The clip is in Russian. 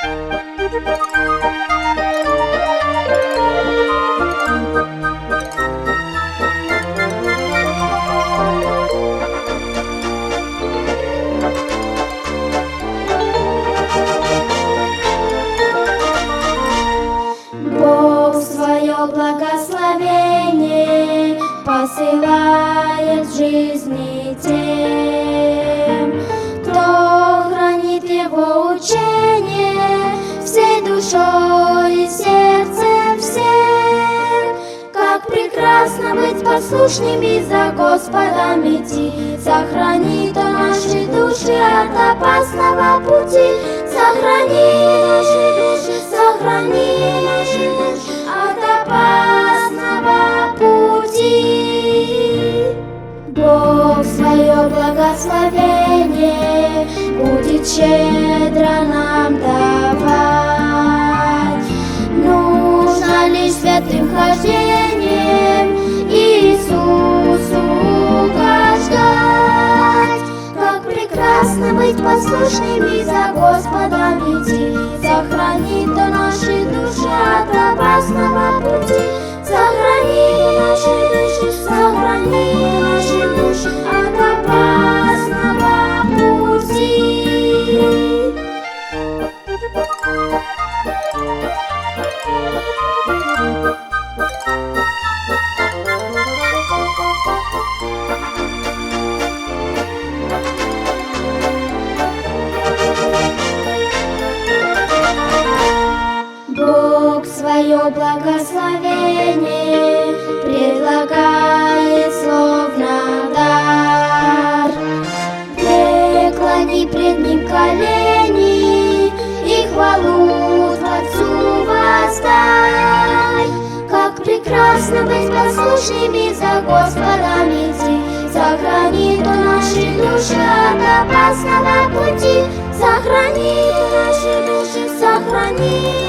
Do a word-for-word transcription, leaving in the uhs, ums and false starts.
Бог свое благословение посылает в жизни тем, кто хранит его учение всей душой и сердцем всем. Как прекрасно быть послушными, за Господом идти, сохранит Он наши души от опасного пути. Сохрани наши души, сохрани наши души от опасного пути. Бог свое благословение будет щедро нам давать. Нужно лишь святым хождением Иисусу угождать. Как прекрасно быть послушными, за Господом идти, сохранит Он наши души от опасного пути. Сохрани наши души, сохрани наши души от опасного пути. Бог свое благословение предлагает словно дар. Преклони пред Ним колени и хвалу Творцу воздай. Как прекрасно быть послушными, за Господом идти, сохранит Он наши души от опасного пути. Сохрани наши души, сохрани